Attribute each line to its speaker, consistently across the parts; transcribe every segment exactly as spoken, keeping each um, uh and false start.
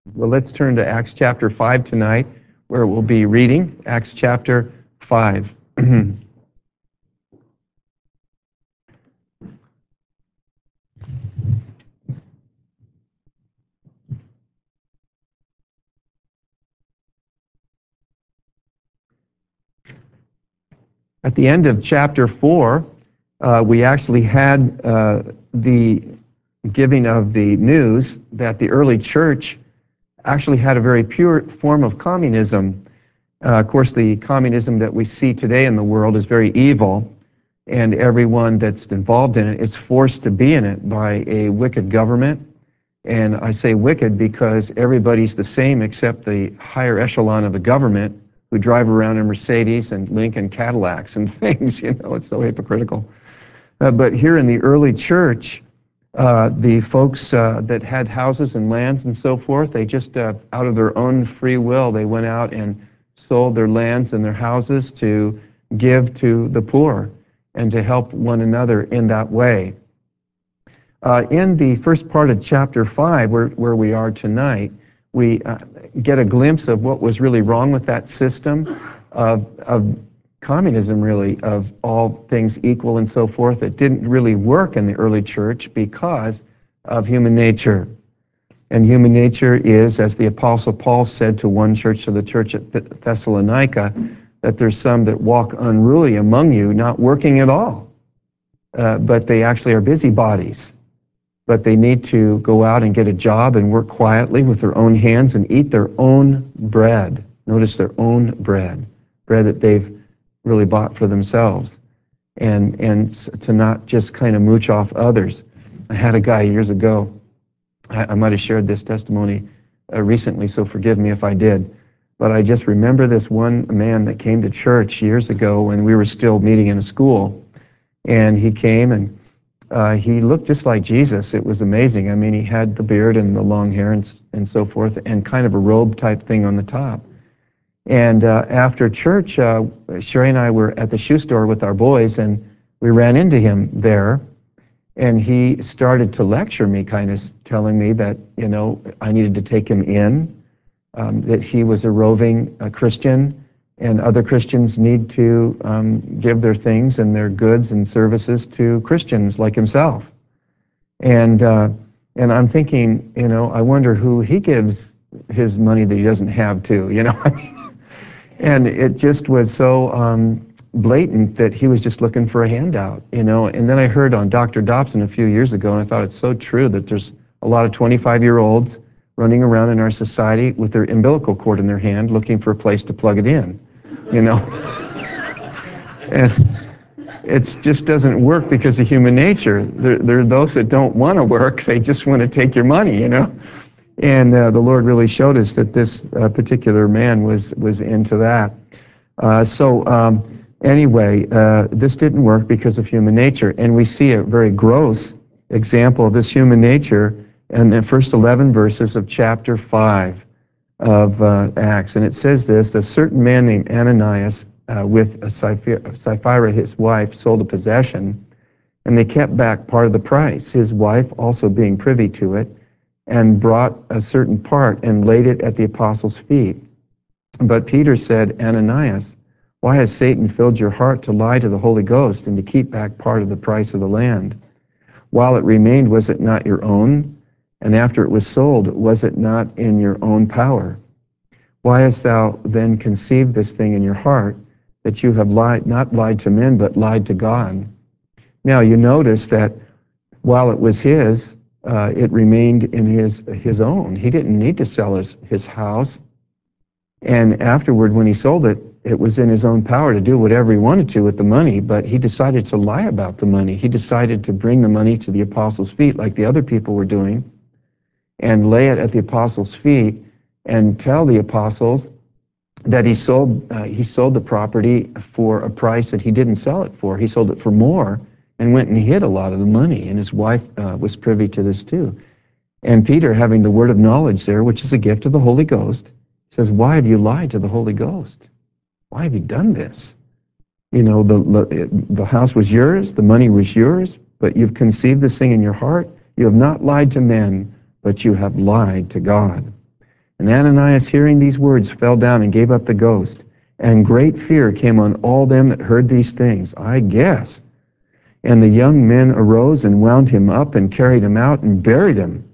Speaker 1: Well, let's turn to Acts chapter five tonight, where we'll be reading Acts chapter five. At the end of chapter four, uh, we actually had uh, the giving of the news that the early church actually had a very pure form of communism. Uh, of course, the communism that we see today in the world is very evil, and everyone that's involved in it is forced to be in it by a wicked government. And I say wicked because everybody's the same except the higher echelon of the government, who drive around in Mercedes and Lincoln Cadillacs and things. You know, it's so hypocritical. Uh, but here in the early church, uh, the folks uh, that had houses and lands and so forth, they just, uh, out of their own free will, they went out and sold their lands and their houses to give to the poor and to help one another in that way. Uh, in the first part of chapter five, where, where we are tonight, we uh, get a glimpse of what was really wrong with that system of, of communism, really, of all things equal and so forth. It didn't really work in the early church because of human nature. And human nature is, as the Apostle Paul said to one church, to the church at Thessalonica, that there's some that walk unruly among you, not working at all, uh, but they actually are busybodies. But they need to go out and get a job and work quietly with their own hands and eat their own bread. Notice their own bread, bread that they've really bought for themselves, and, and to not just kind of mooch off others. I had a guy years ago, I, I might have shared this testimony uh, recently, so forgive me if I did, but I just remember this one man that came to church years ago when we were still meeting in a school, and he came and Uh, he looked just like Jesus. It was amazing. I mean, he had the beard and the long hair and, and so forth, and kind of a robe type thing on the top. And uh, after church, uh, Sherry and I were at the shoe store with our boys, and we ran into him there. And he started to lecture me, kind of telling me that, you know, I needed to take him in, um, that he was a roving uh, Christian, and other Christians need to um, give their things and their goods and services to Christians like himself. And uh, and I'm thinking, you know, I wonder who he gives his money that he doesn't have to, you know. And it just was so um, blatant that he was just looking for a handout, you know. And then I heard on Doctor Dobson a few years ago, and I thought it's so true that there's a lot of twenty-five-year-olds running around in our society with their umbilical cord in their hand looking for a place to plug it in, you know. And it just doesn't work because of human nature. There, there are those that don't want to work, they just want to take your money, you know. And uh, the Lord really showed us that this uh, particular man was, was into that. Uh, so um, anyway, uh, this didn't work because of human nature. And we see a very gross example of this human nature in the first eleven verses of chapter five of uh, Acts. And it says this: a certain man named Ananias, uh, with Sapphira, his wife, sold a possession, and they kept back part of the price, his wife also being privy to it, and brought a certain part and laid it at the apostles' feet. But Peter said, Ananias, why has Satan filled your heart to lie to the Holy Ghost and to keep back part of the price of the land? While it remained, was it not your own? And after it was sold, was it not in your own power? Why hast thou then conceived this thing in your heart, that you have lied, not lied to men, but lied to God? Now you notice that while it was his, uh, it remained in his, his own. He didn't need to sell his, his house. And afterward, when he sold it, it was in his own power to do whatever he wanted to with the money, but he decided to lie about the money. He decided to bring the money to the apostles' feet like the other people were doing, and lay it at the apostles' feet and tell the apostles that he sold, uh, he sold the property for a price that he didn't sell it for. He sold it for more and went and hid a lot of the money, and his wife uh, was privy to this too. And Peter, having the word of knowledge there, which is a gift of the Holy Ghost, says, why have you lied to the Holy Ghost? Why have you done this? You know, the, the, the house was yours, the money was yours, but you've conceived this thing in your heart. You have not lied to men, but you have lied to God. And Ananias, hearing these words, fell down and gave up the ghost. And great fear came on all them that heard these things, I guess. And the young men arose and wound him up and carried him out and buried him.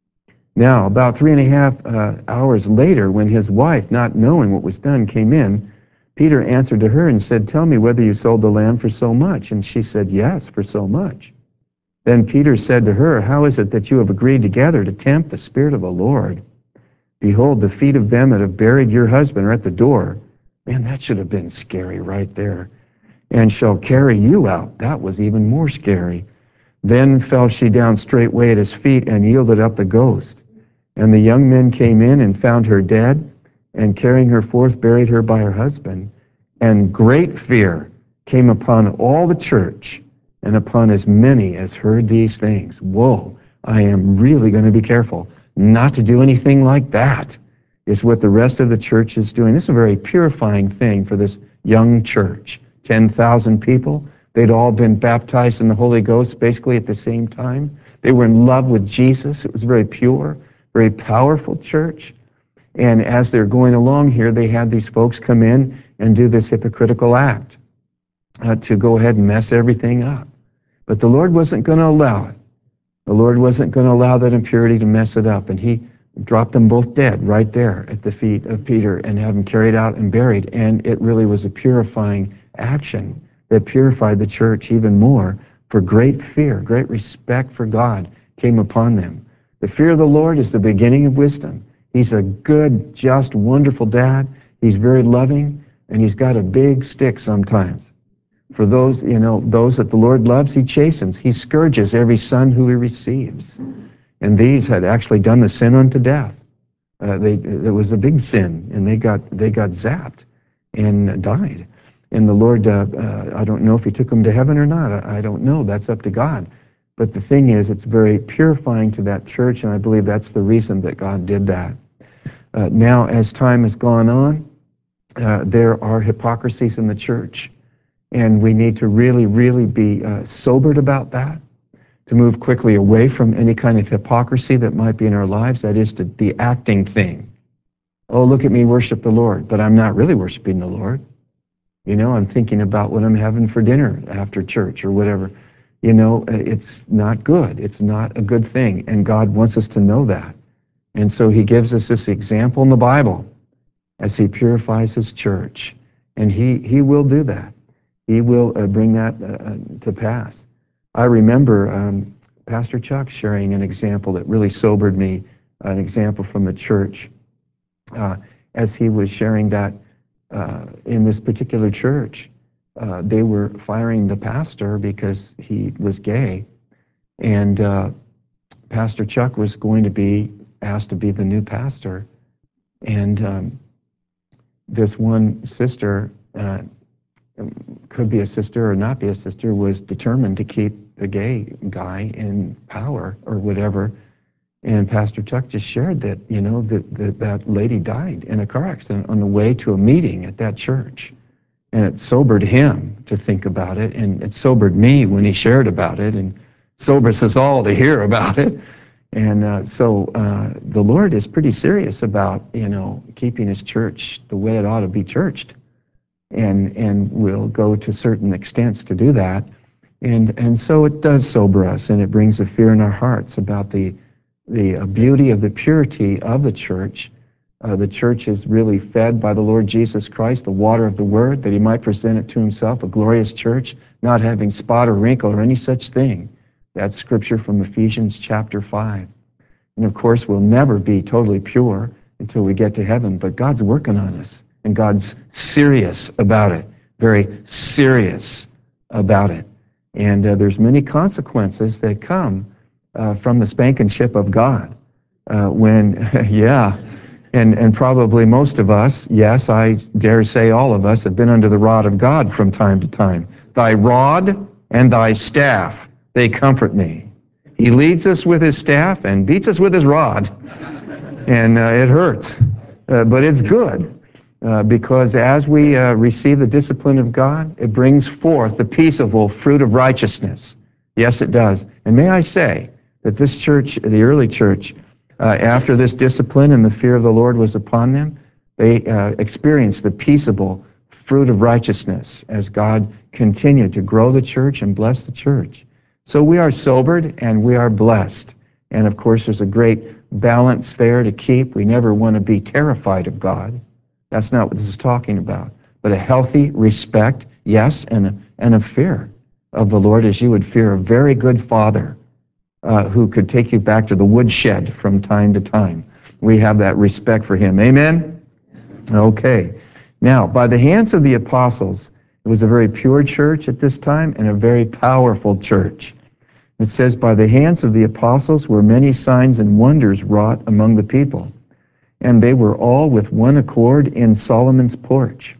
Speaker 1: Now, about three and a half uh, hours later, when his wife, not knowing what was done, came in, Peter answered to her and said, tell me whether you sold the land for so much. And she said, yes, for so much. Then Peter said to her, how is it that you have agreed together to tempt the Spirit of the Lord? Behold, the feet of them that have buried your husband are at the door. Man, that should have been scary right there. And shall carry you out. That was even more scary. Then fell she down straightway at his feet and yielded up the ghost. And the young men came in and found her dead, and carrying her forth buried her by her husband. And great fear came upon all the church and upon as many as heard these things. Whoa, I am really going to be careful not to do anything like that, is what the rest of the church is doing. This is a very purifying thing for this young church. ten thousand people. They'd all been baptized in the Holy Ghost basically at the same time. They were in love with Jesus. It was very pure, very powerful church. And as they're going along here, they had these folks come in and do this hypocritical act uh, to go ahead and mess everything up. But the Lord wasn't going to allow it. The Lord wasn't going to allow that impurity to mess it up. And he dropped them both dead right there at the feet of Peter and had them carried out and buried. And it really was a purifying action that purified the church even more, for great fear, great respect for God came upon them. The fear of the Lord is the beginning of wisdom. He's a good, just, wonderful dad. He's very loving, and he's got a big stick sometimes. For those, you know, those that the Lord loves, he chastens. He scourges every son who he receives. And these had actually done the sin unto death. Uh, they, it was a big sin, and they got they got zapped and died. And the Lord, uh, uh, I don't know if he took them to heaven or not. I, I don't know. That's up to God. But the thing is, it's very purifying to that church, and I believe that's the reason that God did that. Uh, now, as time has gone on, uh, there are hypocrisies in the church, and we need to really, really be uh, sobered about that, to move quickly away from any kind of hypocrisy that might be in our lives. That is to the acting thing. Oh, look at me worship the Lord, but I'm not really worshiping the Lord. You know, I'm thinking about what I'm having for dinner after church or whatever. You know, it's not good. It's not a good thing. And God wants us to know that. And so he gives us this example in the Bible as he purifies his church. And he, he will do that. He will uh, bring that uh, to pass. I remember um, Pastor Chuck sharing an example that really sobered me, an example from the church, uh, as he was sharing that uh, in this particular church. Uh, they were firing the pastor because he was gay, and uh, Pastor Chuck was going to be asked to be the new pastor, and um, this one sister, uh, could be a sister or not be a sister, was determined to keep the gay guy in power or whatever. And Pastor Chuck just shared that, you know, that, that that lady died in a car accident on the way to a meeting at that church. And it sobered him to think about it, and it sobered me when he shared about it, and sobers us all to hear about it. And uh, so uh, the Lord is pretty serious about, you know, keeping his church the way it ought to be churched, and and will go to certain extents to do that. And and so it does sober us, and it brings a fear in our hearts about the the uh, beauty of the purity of the church. Uh, the church is really fed by the Lord Jesus Christ, the water of the Word, that he might present it to himself, a glorious church, not having spot or wrinkle or any such thing. That's scripture from Ephesians chapter five. And of course, we'll never be totally pure until we get to heaven, but God's working on us, and God's serious about it, very serious about it. And uh, there's many consequences that come uh, from the spankinship of God. Uh, when, yeah, and, and probably most of us, yes, I dare say all of us, have been under the rod of God from time to time. Thy rod and thy staff, they comfort me. He leads us with his staff and beats us with his rod. And uh, it hurts, uh, but it's good. Uh, because as we uh, receive the discipline of God, it brings forth the peaceable fruit of righteousness. Yes, it does. And may I say that this church, the early church, Uh, after this discipline and the fear of the Lord was upon them, they uh, experienced the peaceable fruit of righteousness as God continued to grow the church and bless the church. So we are sobered and we are blessed. And of course, there's a great balance there to keep. We never want to be terrified of God. That's not what this is talking about. But a healthy respect, yes, and a, and a fear of the Lord as you would fear a very good father uh, who could take you back to the woodshed from time to time. We have that respect for him. Amen? Okay. Now, by the hands of the apostles, it was a very pure church at this time and a very powerful church. It says, by the hands of the apostles were many signs and wonders wrought among the people, and they were all with one accord in Solomon's porch.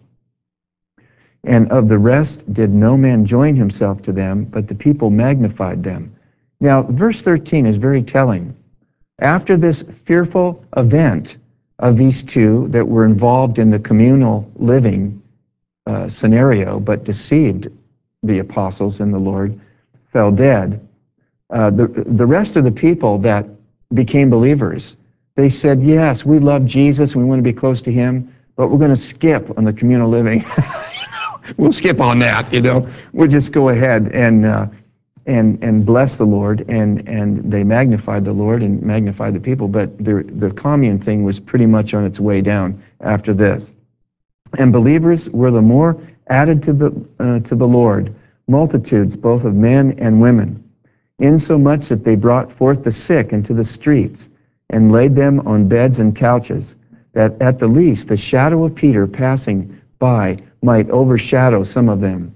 Speaker 1: And of the rest did no man join himself to them, but the people magnified them. Now, verse thirteen is very telling. After this fearful event of these two that were involved in the communal living uh, scenario, but deceived the apostles and the Lord, fell dead, uh, the, the rest of the people that became believers, they said, yes, we love Jesus, we want to be close to him, but we're going to skip on the communal living. We'll skip on that, you know. We'll just go ahead and uh, and and bless the Lord, and and they magnified the Lord and magnified the people. But the the commune thing was pretty much on its way down after this. And believers were the more added to the uh, to the Lord, multitudes both of men and women, insomuch that they brought forth the sick into the streets and laid them on beds and couches, that at the least the shadow of Peter passing by might overshadow some of them.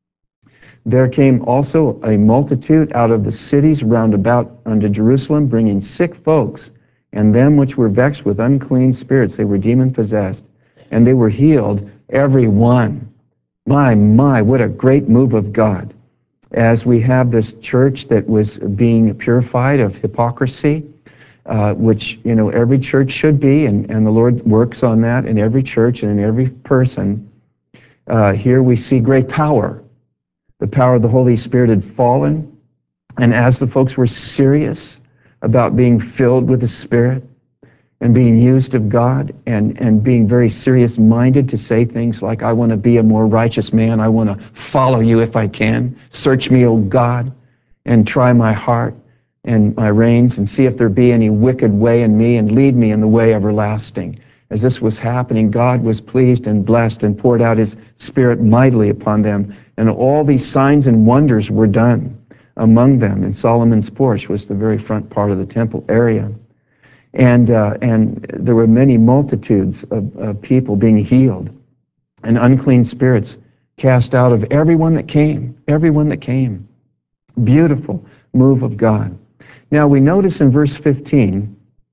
Speaker 1: There came also a multitude out of the cities round about unto Jerusalem, bringing sick folks, and them which were vexed with unclean spirits. They were demon-possessed, and they were healed, every one. My, my, what a great move of God. As we have this church that was being purified of hypocrisy, uh, which, you know, every church should be, and, and the Lord works on that in every church and in every person. Uh, here we see great power. The power of the Holy Spirit had fallen, and as the folks were serious about being filled with the Spirit and being used of God, and, and being very serious-minded to say things like, I want to be a more righteous man, I want to follow you if I can, search me, O God, and try my heart and my reins, and see if there be any wicked way in me, and lead me in the way everlasting. As this was happening, God was pleased and blessed and poured out his Spirit mightily upon them. And all these signs and wonders were done among them. And Solomon's porch was the very front part of the temple area. And, uh, and there were many multitudes of, of people being healed, and unclean spirits cast out of everyone that came, everyone that came. Beautiful move of God. Now we notice in verse fifteen,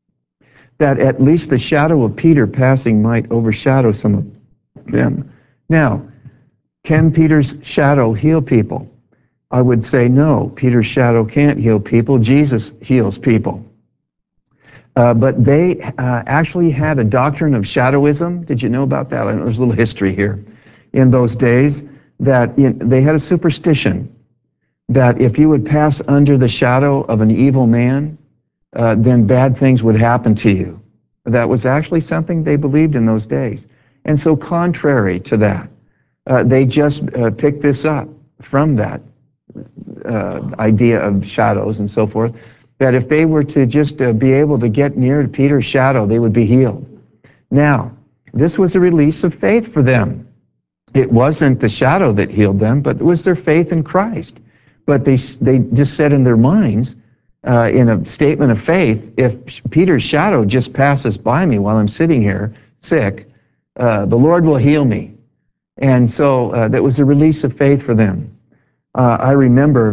Speaker 1: that at least the shadow of Peter passing might overshadow some of them. Now, can Peter's shadow heal people? I would say no. Peter's shadow can't heal people. Jesus heals people. Uh, but they uh, actually had a doctrine of shadowism. Did you know about that? I know there's a little history here. In those days, that in, they had a superstition that if you would pass under the shadow of an evil man, Uh, then bad things would happen to you. That was actually something they believed in those days. And so contrary to that, uh, they just uh, picked this up from that uh, idea of shadows and so forth, that if they were to just uh, be able to get near to Peter's shadow, they would be healed. Now, this was a release of faith for them. It wasn't the shadow that healed them, but it was their faith in Christ. But they, they just said in their minds, Uh, in a statement of faith, if Peter's shadow just passes by me while I'm sitting here sick, uh, the Lord will heal me. And so uh, that was a release of faith for them. Uh, I remember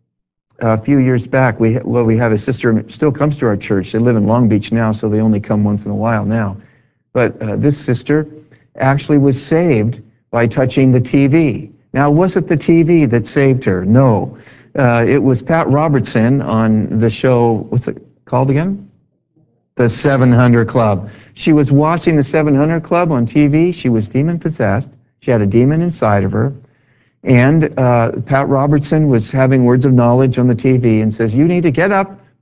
Speaker 1: a few years back, we well, we have a sister who still comes to our church. They live in Long Beach now, so they only come once in a while now. But uh, this sister actually was saved by touching the T V. Now, was it the T V that saved her? No. Uh, it was Pat Robertson on the show, what's it called again? The seven hundred Club. She was watching the seven hundred Club on T V. She was demon-possessed. She had a demon inside of her. And uh, Pat Robertson was having words of knowledge on the T V and says, you need to get up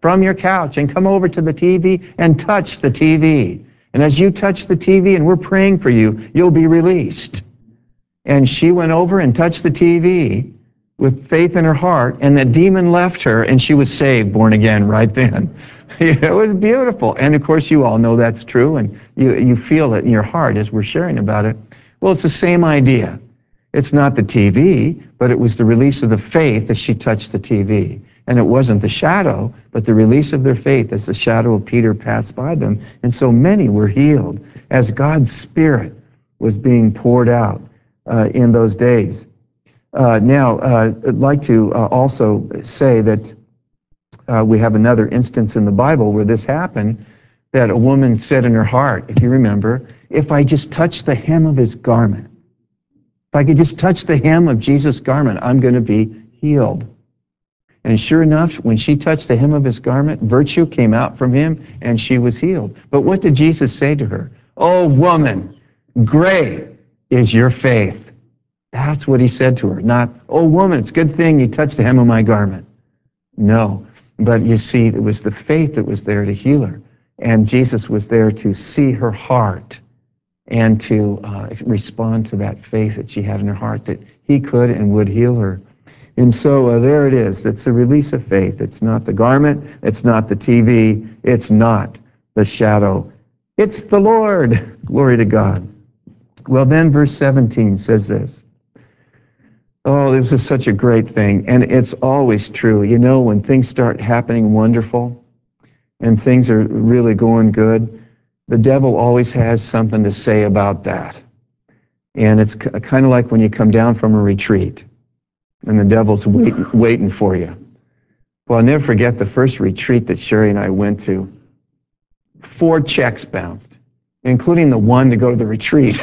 Speaker 1: from your couch and come over to the T V and touch the T V. And as you touch the T V and we're praying for you, you'll be released. And she went over and touched the T V with faith in her heart, and the demon left her, and she was saved, born again right then. It was beautiful. And of course, you all know that's true, and you, you feel it in your heart as we're sharing about it. Well, it's the same idea. It's not the T V, but it was the release of the faith as she touched the T V. And it wasn't the shadow, but the release of their faith as the shadow of Peter passed by them. And so many were healed as God's Spirit was being poured out uh, in those days. Uh, now, uh, I'd like to uh, also say that uh, we have another instance in the Bible where this happened, that a woman said in her heart, if you remember, if I just touch the hem of his garment, if I could just touch the hem of Jesus' garment, I'm going to be healed. And sure enough, when she touched the hem of his garment, virtue came out from him and she was healed. But what did Jesus say to her? Oh, woman, great is your faith. That's what he said to her. Not, oh, woman, it's a good thing you touched the hem of my garment. No. But you see, it was the faith that was there to heal her. And Jesus was there to see her heart and to uh, respond to that faith that she had in her heart that he could and would heal her. And so uh, there it is. It's the release of faith. It's not the garment. It's not the T V. It's not the shadow. It's the Lord. Glory to God. Well, then verse seventeen says this. Oh, this is such a great thing. And it's always true. You know, when things start happening wonderful and things are really going good, the devil always has something to say about that. And it's kind of like when you come down from a retreat and the devil's waiting, waiting for you. Well, I'll never forget the first retreat that Sherry and I went to. Four checks bounced, including the one to go to the retreat.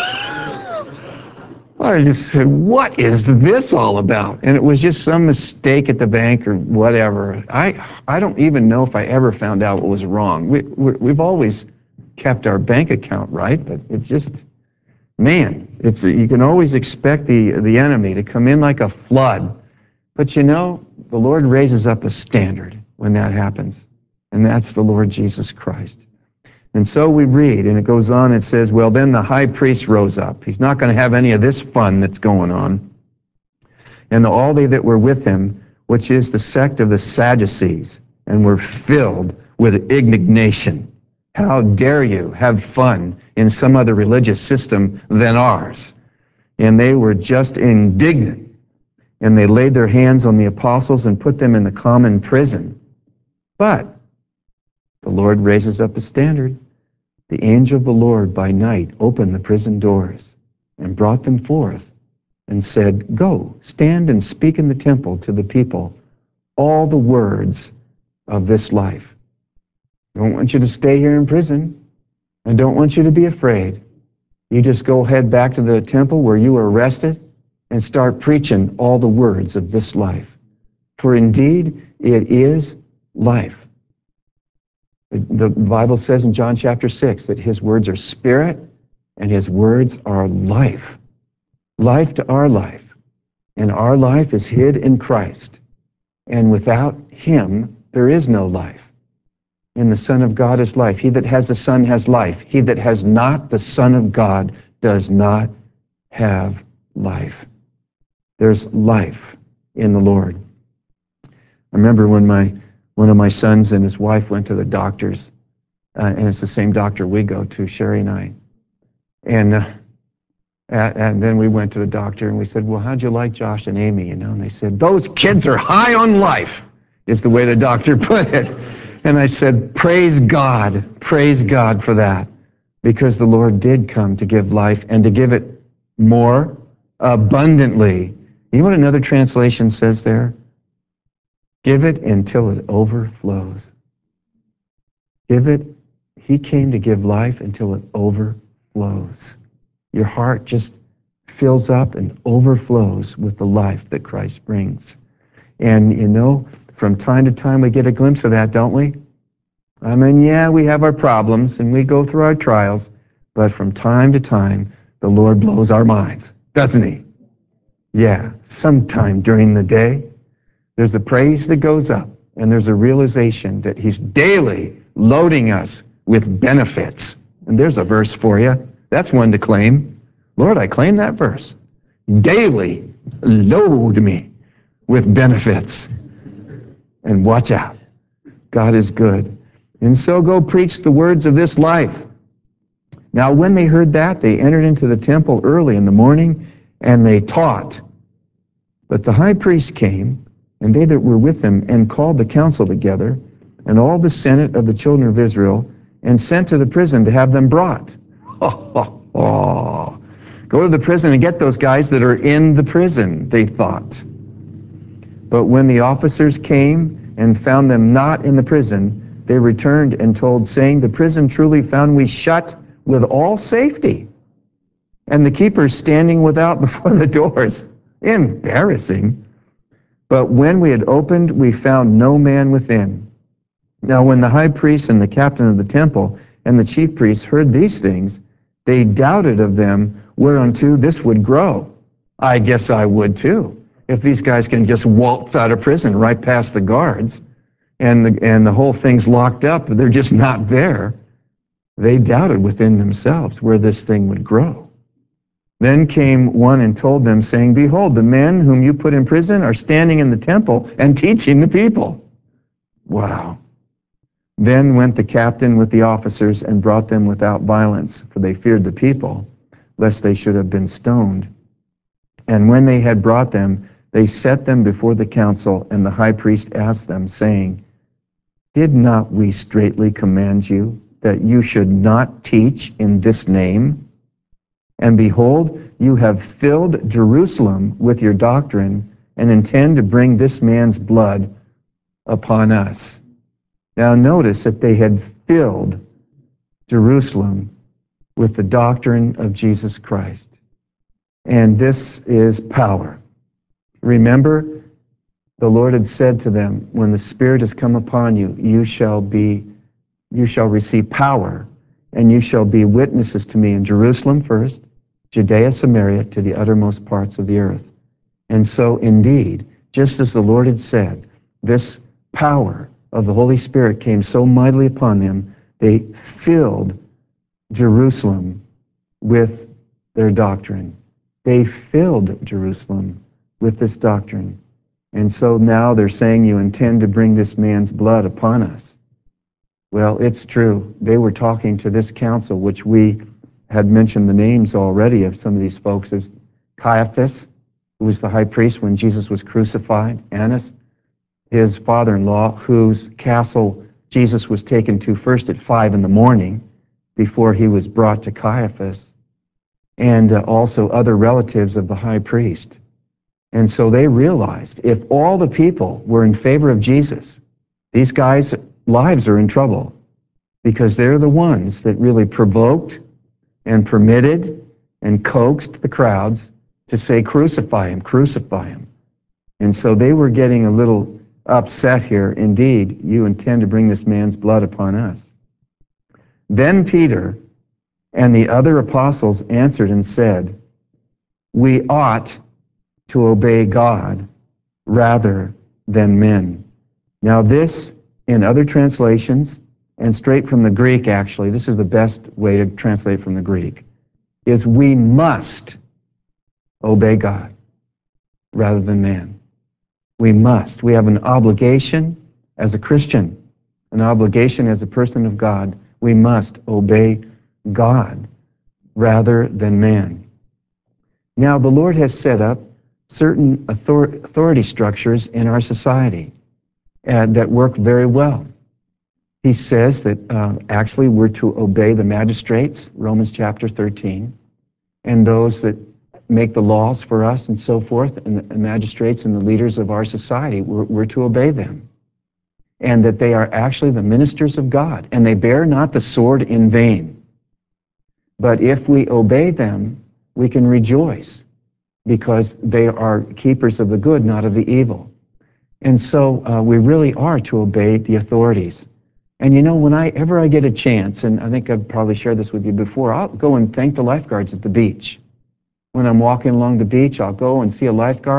Speaker 1: I just said, what is this all about? And it was just some mistake at the bank or whatever. I I don't even know if I ever found out what was wrong. We, we've always kept our bank account right, but it's just, man, it's you can always expect the, the enemy to come in like a flood. But you know, the Lord raises up a standard when that happens, and that's the Lord Jesus Christ. And so we read, and it goes on, it says, well, then the high priest rose up. He's not going to have any of this fun that's going on. And all they that were with him, which is the sect of the Sadducees, and were filled with indignation. How dare you have fun in some other religious system than ours? And they were just indignant. And they laid their hands on the apostles and put them in the common prison. But the Lord raises up a standard. The angel of the Lord by night opened the prison doors and brought them forth and said, go, stand and speak in the temple to the people all the words of this life. I don't want you to stay here in prison. I don't want you to be afraid. You just go head back to the temple where you were arrested and start preaching all the words of this life. For indeed, it is life. The Bible says in John chapter six that his words are spirit and his words are life. Life to our life. And our life is hid in Christ. And without him, there is no life. And the Son of God is life. He that has the Son has life. He that has not the Son of God does not have life. There's life in the Lord. I remember when my one of my sons and his wife went to the doctors, uh, and it's the same doctor we go to, Sherry and I. And uh, and then we went to the doctor and we said, well, how'd you like Josh and Amy? You know, and they said, those kids are high on life, is the way the doctor put it. And I said, praise God, praise God for that, because the Lord did come to give life and to give it more abundantly. You know what another translation says there? Give it until it overflows. Give it. He came to give life until it overflows. Your heart just fills up and overflows with the life that Christ brings. And you know, from time to time we get a glimpse of that, don't we? I mean, yeah, we have our problems and we go through our trials, but from time to time the Lord blows our minds, doesn't he? Yeah, sometime during the day, there's a praise that goes up, And there's a realization that he's daily loading us with benefits. And there's a verse for you. That's one to claim. Lord, I claim that verse. Daily load me with benefits. And watch out. God is good. And so go preach the words of this life. Now when they heard that, they entered into the temple early in the morning, and they taught. But the high priest came, and they that were with him, and called the council together, and all the senate of the children of Israel, and sent to the prison to have them brought. Oh, oh, oh. Go to the prison and get those guys that are in the prison, they thought. But when the officers came and found them not in the prison, they returned and told, saying, the prison truly found we shut with all safety, and the keepers standing without before the doors. Embarrassing. But when we had opened, we found no man within. Now when the high priest and the captain of the temple and the chief priests heard these things, they doubted of them whereunto this would grow. I guess I would too. If these guys can just waltz out of prison right past the guards, and the, and the whole thing's locked up, they're just not there. They doubted within themselves where this thing would grow. Then came one and told them, saying, behold, the men whom you put in prison are standing in the temple and teaching the people. Wow. Then went the captain with the officers and brought them without violence, for they feared the people, lest they should have been stoned. And when they had brought them, they set them before the council, and the high priest asked them, saying, did not we straitly command you that you should not teach in this name? And behold, you have filled Jerusalem with your doctrine, and intend to bring this man's blood upon us. Now notice that they had filled Jerusalem with the doctrine of Jesus Christ. And this is power. Remember, the Lord had said to them, when the Spirit has come upon you, you shall be, you shall receive power, and you shall be witnesses to me in Jerusalem first, Judea, Samaria, to the uttermost parts of the earth. And so indeed, just as the Lord had said, this power of the Holy Spirit came so mightily upon them, they filled Jerusalem with their doctrine. They filled Jerusalem with this doctrine. And so now they're saying, you intend to bring this man's blood upon us. Well, it's true. They were talking to this council, which we had mentioned the names already of some of these folks, as Caiaphas, who was the high priest when Jesus was crucified, Annas, his father-in-law, whose castle Jesus was taken to first at five in the morning before he was brought to Caiaphas, and uh, also other relatives of the high priest. And so they realized if all the people were in favor of Jesus, these guys' lives are in trouble, because they're the ones that really provoked and permitted and coaxed the crowds to say, crucify him, crucify him. And so they were getting a little upset here. Indeed, you intend to bring this man's blood upon us. Then Peter and the other apostles answered and said, we ought to obey God rather than men. Now this, in other translations, and straight from the Greek actually, this is the best way to translate from the Greek, is we must obey God rather than man. We must. We have an obligation as a Christian, an obligation as a person of God. We must obey God rather than man. Now the Lord has set up certain author authority structures in our society uh, that work very well. He says that uh, actually we're to obey the magistrates, Romans chapter thirteen, and those that make the laws for us and so forth, and the magistrates and the leaders of our society, we're, we're to obey them. And that they are actually the ministers of God, and they bear not the sword in vain. But if we obey them, we can rejoice, because they are keepers of the good, not of the evil. And so uh, we really are to obey the authorities. And you know, whenever I get a chance, and I think I've probably shared this with you before, I'll go and thank the lifeguards at the beach. When I'm walking along the beach, I'll go and see a lifeguard,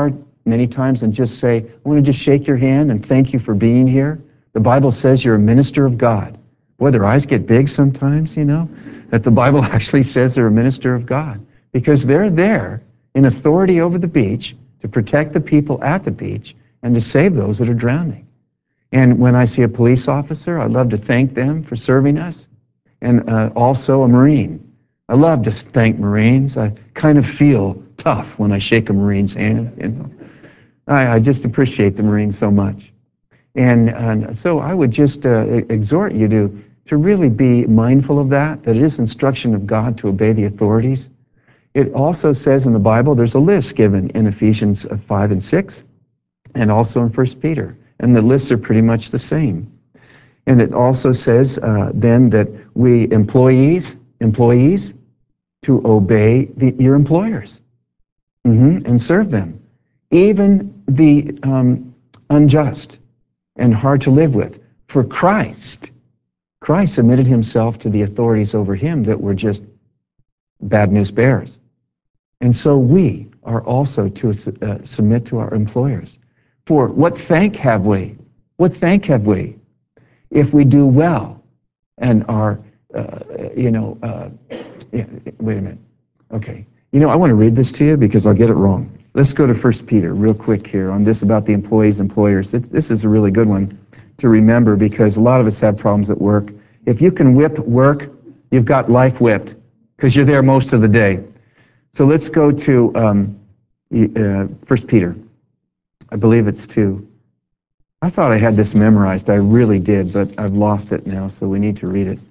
Speaker 1: many times and just say, I want to just shake your hand and thank you for being here. The Bible says you're a minister of God. Boy, their eyes get big sometimes, you know, that the Bible actually says they're a minister of God because they're there in authority over the beach to protect the people at the beach and to save those that are drowning. And when I see a police officer, I love to thank them for serving us, and uh, also a Marine. I love to thank Marines. I kind of feel tough when I shake a Marine's hand. You know, I, I just appreciate the Marines so much. And, and so I would just uh, exhort you to, to really be mindful of that, that it is instruction of God to obey the authorities. It also says in the Bible, there's a list given in Ephesians five and six, and also in First Peter. And the lists are pretty much the same. And it also says uh, then that we employees, employees, to obey the, your employers mm-hmm, and serve them. Even the um, unjust and hard to live with. For Christ, Christ submitted himself to the authorities over him that were just bad news bearers. And so we are also to uh, submit to our employers. For what thank have we? What thank have we if we do well and are, uh, you know, uh, yeah, wait a minute. Okay. You know, I want to read this to you because I'll get it wrong. Let's go to First Peter real quick here on this about the employees, employers. This is a really good one to remember because a lot of us have problems at work. If you can whip work, you've got life whipped because you're there most of the day. So let's go to um, uh, First Peter. I believe it's two. I thought I had this memorized. I really did, but I've lost it now, so we need to read it.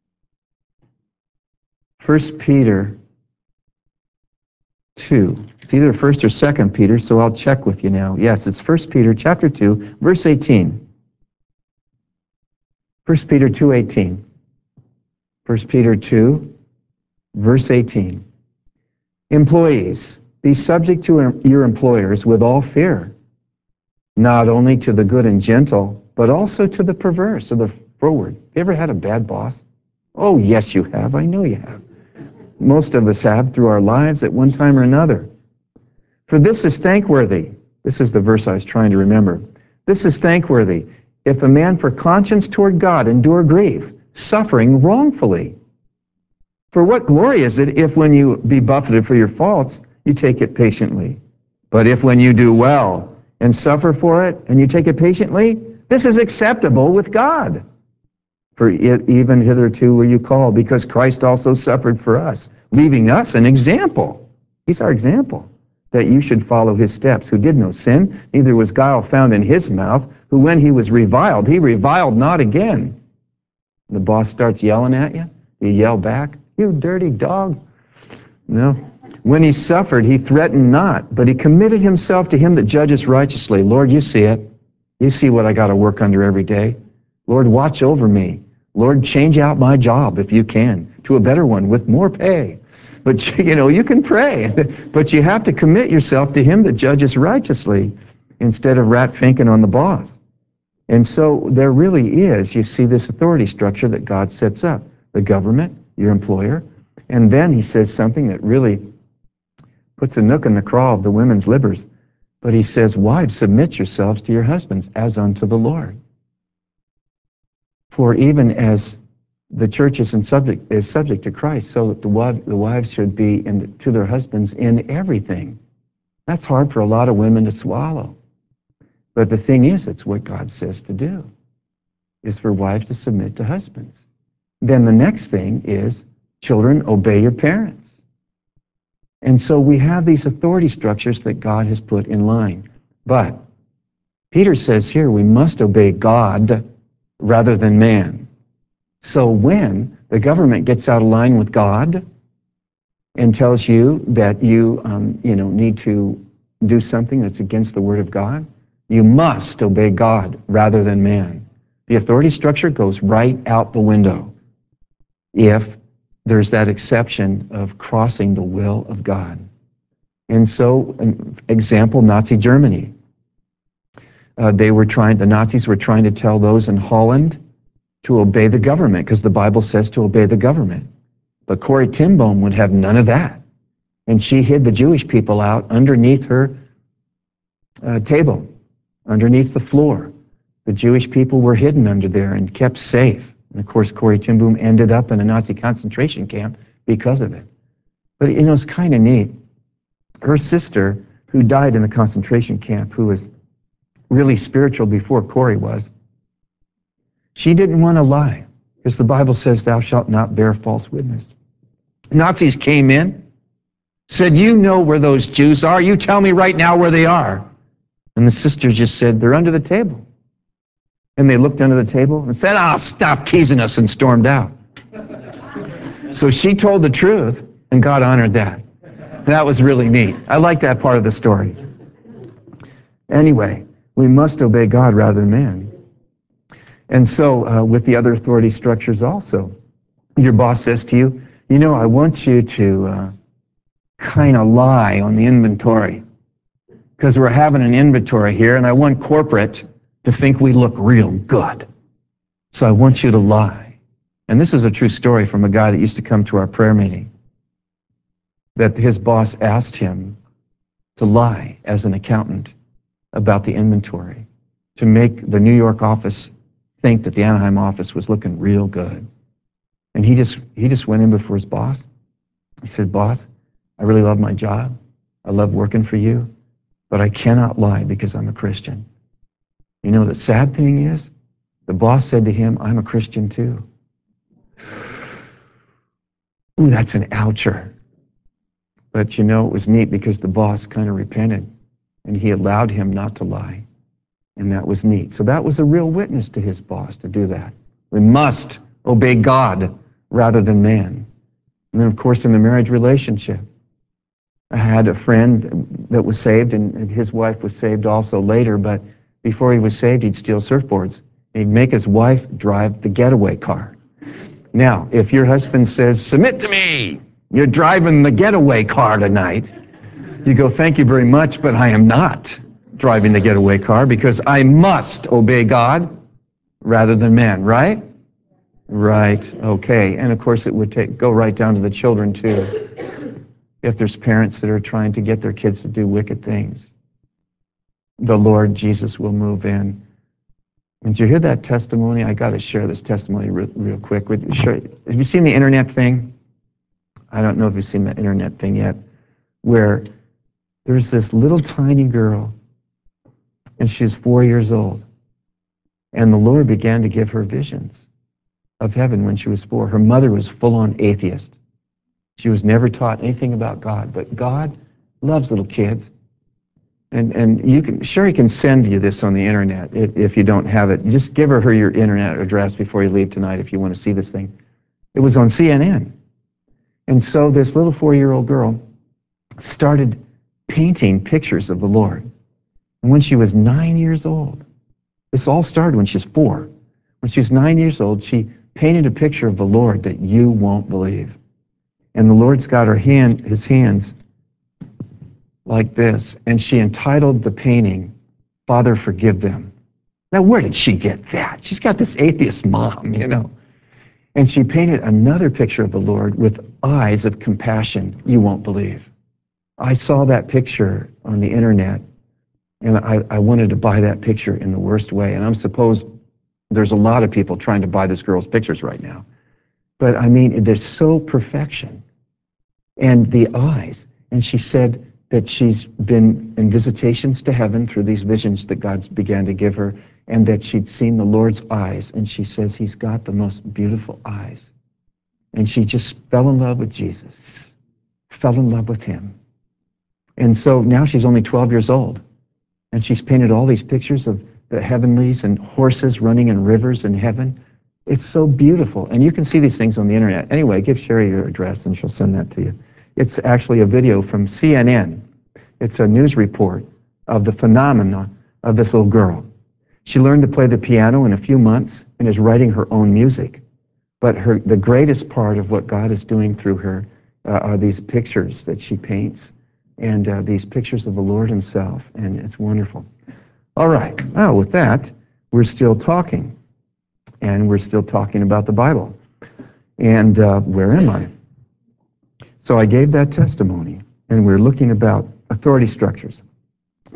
Speaker 1: First Peter two. It's either First or Second Peter, so I'll check with you now. Yes, it's First Peter chapter two, verse eighteen. First Peter two eighteen. First Peter two, verse eighteen. Employees, be subject to your employers with all fear, not only to the good and gentle, but also to the perverse or the froward. You ever had a bad boss? Oh, yes, you have. I know you have. Most of us have through our lives at one time or another. For this is thankworthy. This is the verse I was trying to remember. This is thankworthy. If a man for conscience toward God endure grief, suffering wrongfully. For what glory is it if when you be buffeted for your faults, you take it patiently? But if when you do well and suffer for it, and you take it patiently, this is acceptable with God. For even hitherto were you called, because Christ also suffered for us, leaving us an example. He's our example, that you should follow his steps, who did no sin, neither was guile found in his mouth, who when he was reviled, he reviled not again. The boss starts yelling at you, you yell back, you dirty dog. No. When he suffered, he threatened not, but he committed himself to him that judges righteously. Lord, you see it. You see what I got to work under every day. Lord, watch over me. Lord, change out my job if you can to a better one with more pay. But, you know, you can pray, but you have to commit yourself to him that judges righteously instead of rat finking on the boss. And so there really is, you see, this authority structure that God sets up. The government, your employer, and then he says something that really puts a nook in the craw of the women's livers. But he says, wives, submit yourselves to your husbands as unto the Lord. For even as the church is, in subject, is subject to Christ, so that the, wives, the wives should be in, to their husbands in everything. That's hard for a lot of women to swallow. But the thing is, it's what God says to do, is for wives to submit to husbands. Then the next thing is, children, obey your parents. And so we have these authority structures that God has put in line. But Peter says here we must obey God rather than man. So when the government gets out of line with God and tells you that you, um, you know, need to do something that's against the Word of God, you must obey God rather than man. The authority structure goes right out the window if there's that exception of crossing the will of God. And so, an example, Nazi Germany. Uh, they were trying, the Nazis were trying to tell those in Holland to obey the government, because the Bible says to obey the government. But Corrie ten Boom would have none of that. And she hid the Jewish people out underneath her uh, table underneath the floor. The Jewish people were hidden under there and kept safe. And of course, Corrie ten Boom ended up in a Nazi concentration camp because of it. But you know, it's kind of neat. Her sister, who died in the concentration camp, who was really spiritual before Corrie was, she didn't want to lie, because the Bible says, thou shalt not bear false witness. Nazis came in, said, you know where those Jews are. You tell me right now where they are. And the sister just said, they're under the table. And they looked under the table and said, oh, stop teasing us, and stormed out. So she told the truth, and God honored that. That was really neat. I like that part of the story. Anyway, we must obey God rather than man. And so uh, with the other authority structures also, your boss says to you, you know, I want you to uh, kind of lie on the inventory, because we're having an inventory here, and I want corporate to think we look real good. So I want you to lie. And this is a true story from a guy that used to come to our prayer meeting, that his boss asked him to lie as an accountant about the inventory, to make the New York office think that the Anaheim office was looking real good. And he just he just went in before his boss. He said, boss, I really love my job. I love working for you, but I cannot lie because I'm a Christian. You know, the sad thing is, the boss said to him, I'm a Christian too. Ooh, that's an oucher. But you know, it was neat because the boss kind of repented, and he allowed him not to lie. And that was neat. So that was a real witness to his boss to do that. We must obey God rather than man. And then, of course, in the marriage relationship, I had a friend that was saved, and his wife was saved also later, but before he was saved, he'd steal surfboards. He'd make his wife drive the getaway car. Now, if your husband says, submit to me, you're driving the getaway car tonight, you go, thank you very much, but I am not driving the getaway car, because I must obey God rather than man, right? Right, okay. And of course, it would take, go right down to the children too. If there's parents that are trying to get their kids to do wicked things, the Lord Jesus will move in. And did you hear that testimony? I got to share this testimony real, real quick with you. Have you seen the internet thing? I don't know if you've seen the internet thing yet, where there's this little tiny girl, and she's four years old, and the Lord began to give her visions of heaven when she was four. Her mother was full-on atheist. She was never taught anything about God, but God loves little kids. And and you can, Sherry can send you this on the internet if, if you don't have it. Just give her, her your internet address before you leave tonight if you want to see this thing. It was on C N N. And so this little four-year-old girl started painting pictures of the Lord. And when she was nine years old, this all started when she was four. When she was nine years old, she painted a picture of the Lord that you won't believe. And the Lord's got her hand, his hands like this, and she entitled the painting, Father, Forgive Them. Now, where did she get that? She's got this atheist mom, you know. And she painted another picture of the Lord with eyes of compassion you won't believe. I saw that picture on the internet, and I, I wanted to buy that picture in the worst way. And I'm supposed there's a lot of people trying to buy this girl's pictures right now. But I mean, they're so perfection. And the eyes. And she said that she's been in visitations to heaven through these visions that God began to give her, and that she'd seen the Lord's eyes. And she says he's got the most beautiful eyes. And she just fell in love with Jesus, fell in love with him. And so now she's only twelve years old. And she's painted all these pictures of the heavenlies and horses running in rivers in heaven. It's so beautiful. And you can see these things on the internet. Anyway, give Sherry your address and she'll send that to you. It's actually a video from C N N. It's a news report of the phenomena of this little girl. She learned to play the piano in a few months and is writing her own music. But her, the greatest part of what God is doing through her uh, are these pictures that she paints, and uh, these pictures of the Lord himself, and it's wonderful. All right, well, with that, we're still talking, and we're still talking about the Bible. And uh, where am I? So I gave that testimony, and we're looking about authority structures.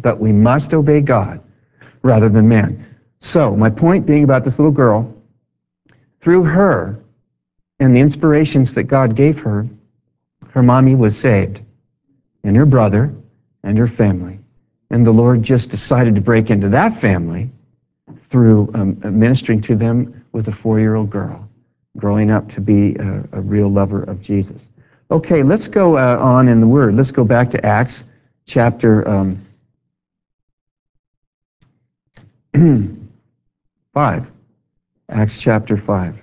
Speaker 1: But we must obey God rather than man. So, my point being about this little girl, through her and the inspirations that God gave her, her mommy was saved, and her brother, and her family. And the Lord just decided to break into that family through um, ministering to them with a four-year-old girl, growing up to be a, a real lover of Jesus. Okay, let's go uh, on in the Word. Let's go back to Acts chapter um, five. Acts chapter five.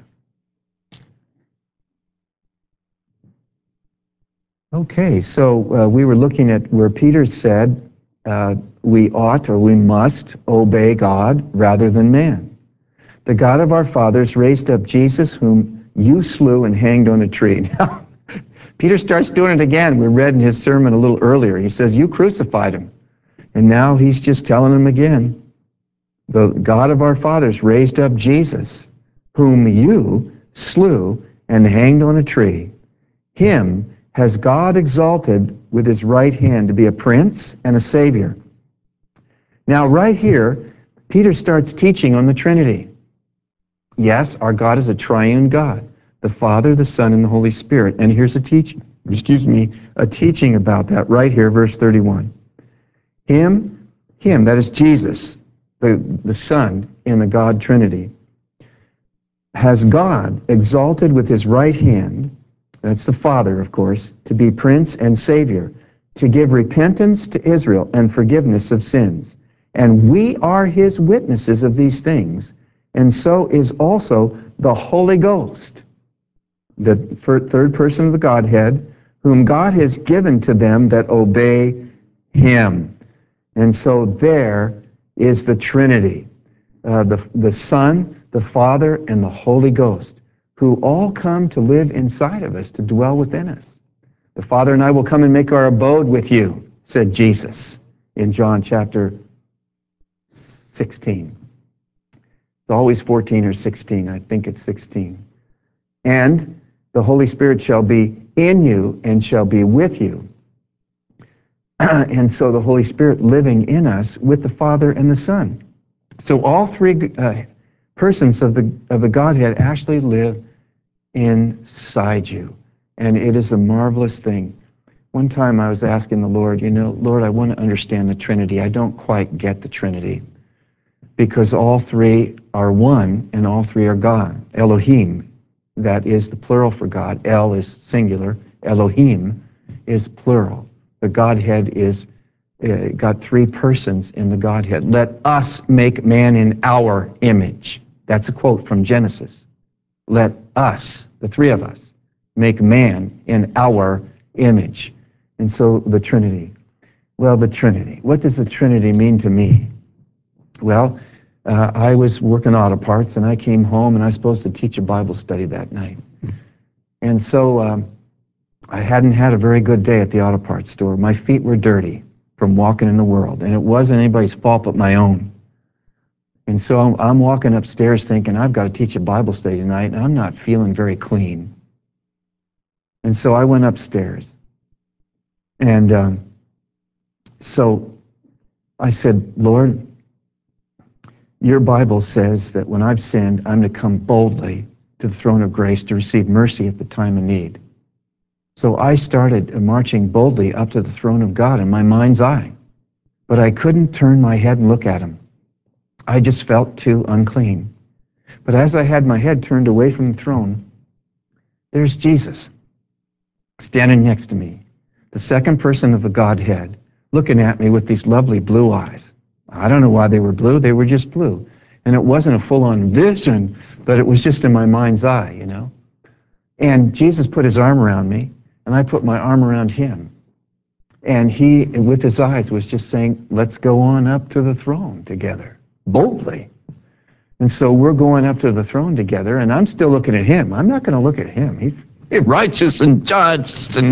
Speaker 1: Okay, so uh, we were looking at where Peter said uh, we ought or we must obey God rather than man. The God of our fathers raised up Jesus, whom you slew and hanged on a tree. Now, Peter starts doing it again. We read in his sermon a little earlier. He says, you crucified him. And now he's just telling them again. The God of our fathers raised up Jesus, whom you slew and hanged on a tree. Him has God exalted with his right hand to be a prince and a savior. Now, right here, Peter starts teaching on the Trinity. Yes, our God is a triune God, the Father, the Son, and the Holy Spirit. And here's a teaching, excuse me, a teaching about that right here, verse thirty-one. Him, him, that is Jesus, the, the Son in the God Trinity, has God exalted with his right hand, that's the Father, of course, to be Prince and Savior, to give repentance to Israel and forgiveness of sins. And we are his witnesses of these things, and so is also the Holy Ghost, the third person of the Godhead, whom God has given to them that obey him. And so there is the Trinity, uh, the, the Son, the Father, and the Holy Ghost, who all come to live inside of us, to dwell within us. The Father and I will come and make our abode with you, said Jesus in John chapter sixteen. It's always fourteen or sixteen. I think it's sixteen. And the Holy Spirit shall be in you and shall be with you. And so the Holy Spirit living in us with the Father and the Son. So all three uh, persons of the, of the Godhead actually live inside you. And it is a marvelous thing. One time I was asking the Lord, you know, Lord, I want to understand the Trinity. I don't quite get the Trinity because all three are one and all three are God. Elohim, that is the plural for God. El is singular. Elohim is plural. The Godhead is uh, got three persons in the Godhead. Let us make man in our image. That's a quote from Genesis. Let us, the three of us, make man in our image. And so the Trinity. Well, the Trinity. What does the Trinity mean to me? Well, uh, I was working auto parts, and I came home, and I was supposed to teach a Bible study that night. And so um, I hadn't had a very good day at the auto parts store. My feet were dirty from walking in the world, and it wasn't anybody's fault but my own. And so I'm, I'm walking upstairs thinking, I've got to teach a Bible study tonight, and I'm not feeling very clean. And so I went upstairs. And um, so I said, Lord, your Bible says that when I've sinned, I'm to come boldly to the throne of grace to receive mercy at the time of need. So I started marching boldly up to the throne of God in my mind's eye. But I couldn't turn my head and look at him. I just felt too unclean. But as I had my head turned away from the throne, there's Jesus standing next to me, the second person of the Godhead, looking at me with these lovely blue eyes. I don't know why they were blue, they were just blue. And it wasn't a full-on vision, but it was just in my mind's eye, you know. And Jesus put his arm around me, and I put my arm around him. And he, with his eyes, was just saying, let's go on up to the throne together, boldly. And so we're going up to the throne together, and I'm still looking at him. I'm not going to look at him. He's righteous and just, and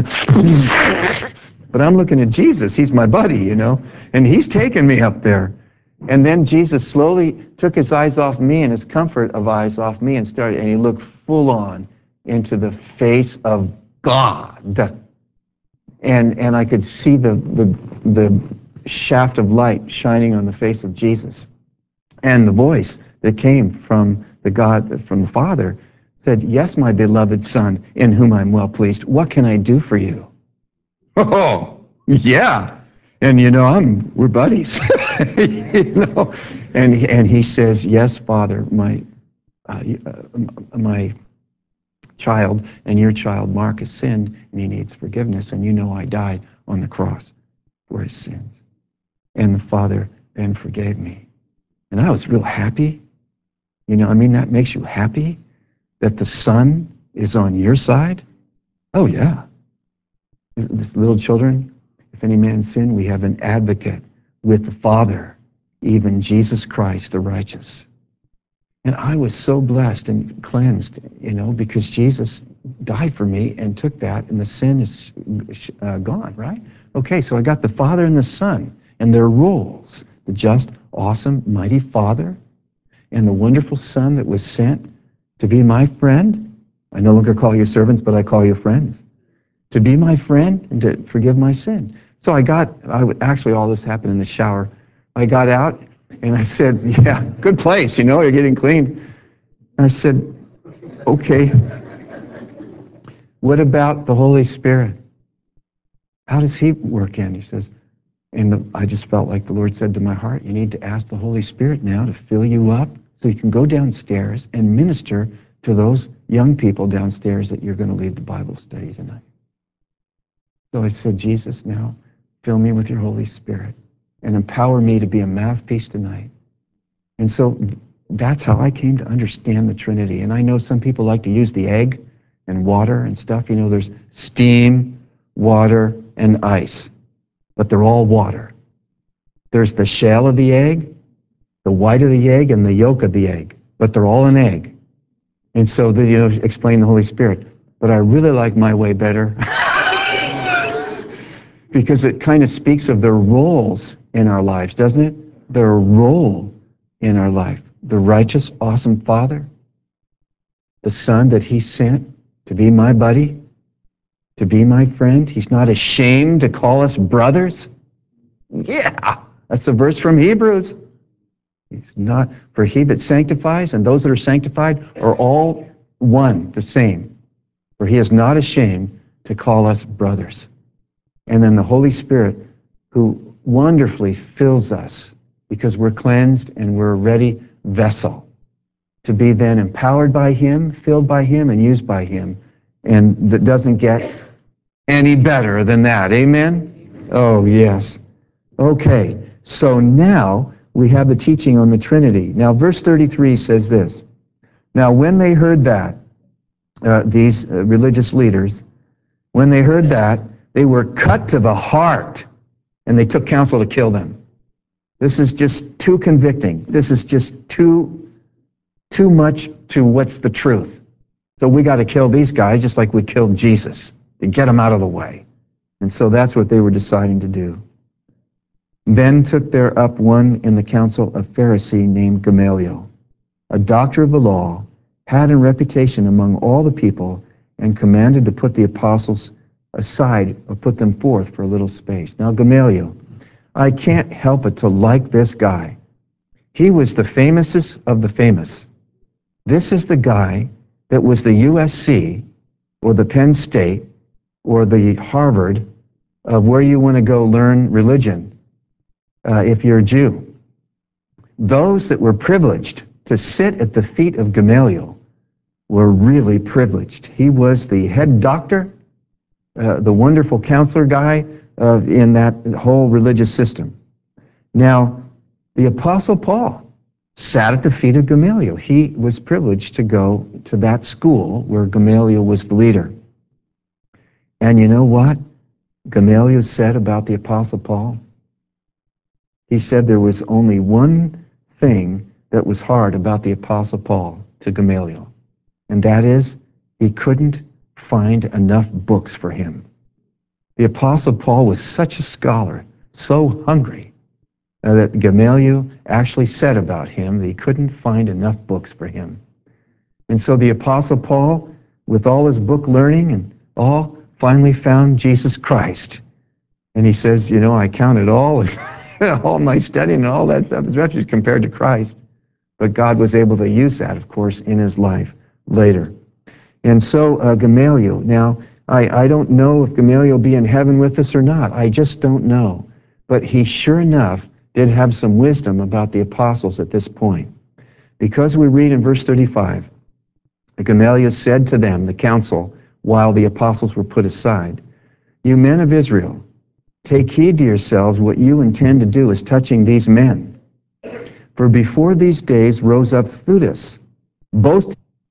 Speaker 1: but I'm looking at Jesus. He's my buddy, you know, and he's taking me up there. And then Jesus slowly took his eyes off me and his comfort of eyes off me and started, and he looked full on into the face of God. And and I could see the the the shaft of light shining on the face of Jesus. And the voice that came from the God, from the Father, said, "Yes, my beloved Son, in whom I'm well pleased. What can I do for you?" Oh, yeah. And you know, I'm we're buddies. you know, and he, and he says, "Yes, Father, my uh, uh, my child and your child Mark has sinned, and he needs forgiveness. And you know, I died on the cross for his sins, and the Father then forgave me." And I was real happy. You know, I mean, that makes you happy that the Son is on your side. Oh yeah. This little children, if any man sin, we have an advocate with the Father, even Jesus Christ the righteous. And I was so blessed and cleansed, you know, because Jesus died for me and took that, and the sin is uh, gone, right? Okay, so I got the Father and the Son and their roles, the just, awesome, mighty Father and the wonderful Son that was sent to be my friend. I no longer call you servants, but I call you friends. To be my friend and to forgive my sin. So I got, I would, actually all this happened in the shower. I got out and I said, "Yeah, good place, you know, you're getting clean." I said, "Okay, what about the Holy Spirit? How does he work in?" He says, and the, I just felt like the Lord said to my heart, "You need to ask the Holy Spirit now to fill you up so you can go downstairs and minister to those young people downstairs that you're going to lead the Bible study tonight." So I said, "Jesus, now fill me with your Holy Spirit and empower me to be a mouthpiece tonight." And so that's how I came to understand the Trinity. And I know some people like to use the egg and water and stuff. You know, there's steam, water, and ice, but they're all water. There's the shell of the egg, the white of the egg, and the yolk of the egg, but they're all an egg. And so, the, you know, explain the Holy Spirit. But I really like my way better. Because it kind of speaks of their roles in our lives, doesn't it? Their role in our life. The righteous, awesome Father, the Son that he sent to be my buddy, to be my friend. He's not ashamed to call us brothers. Yeah, that's a verse from Hebrews. He's not, for he that sanctifies and those that are sanctified are all one, the same. For he is not ashamed to call us brothers. And then the Holy Spirit, who wonderfully fills us because we're cleansed and we're a ready vessel to be then empowered by him, filled by him, and used by him. And that doesn't get any better than that. Amen? Oh, yes. Okay, so now we have the teaching on the Trinity. Now, verse thirty-three says this. Now, when they heard that, uh, these uh, religious leaders, when they heard that, they were cut to the heart, and they took counsel to kill them. This is just too convicting. This is just too, too much to what's the truth. So we got to kill these guys just like we killed Jesus, to get them out of the way. And so that's what they were deciding to do. Then took there up one in the council a Pharisee named Gamaliel, a doctor of the law, had in reputation among all the people, and commanded to put the apostles aside or put them forth for a little space. Now Gamaliel, I can't help but to like this guy. He was the famousest of the famous. This is the guy that was the U S C or the Penn State or the Harvard of where you want to go learn religion uh, if you're a Jew. Those that were privileged to sit at the feet of Gamaliel were really privileged. He was the head doctor, uh, the wonderful counselor guy uh, in that whole religious system. Now, the Apostle Paul sat at the feet of Gamaliel. He was privileged to go to that school where Gamaliel was the leader. And you know what Gamaliel said about the Apostle Paul? He said there was only one thing that was hard about the Apostle Paul to Gamaliel, and that is he couldn't find enough books for him. The Apostle Paul was such a scholar, so hungry, uh, that Gamaliel actually said about him that he couldn't find enough books for him. And so the Apostle Paul, with all his book learning and all, finally found Jesus Christ. And he says, you know, I count it all as all my studying and all that stuff is refuge compared to Christ. But God was able to use that, of course, in his life later. And so uh, Gamaliel, now, I, I don't know if Gamaliel will be in heaven with us or not. I just don't know. But he sure enough did have some wisdom about the apostles at this point. Because we read in verse thirty-five, Gamaliel said to them, the council, while the apostles were put aside, "You men of Israel, take heed to yourselves what you intend to do as touching these men. For before these days rose up Theudas, boasting."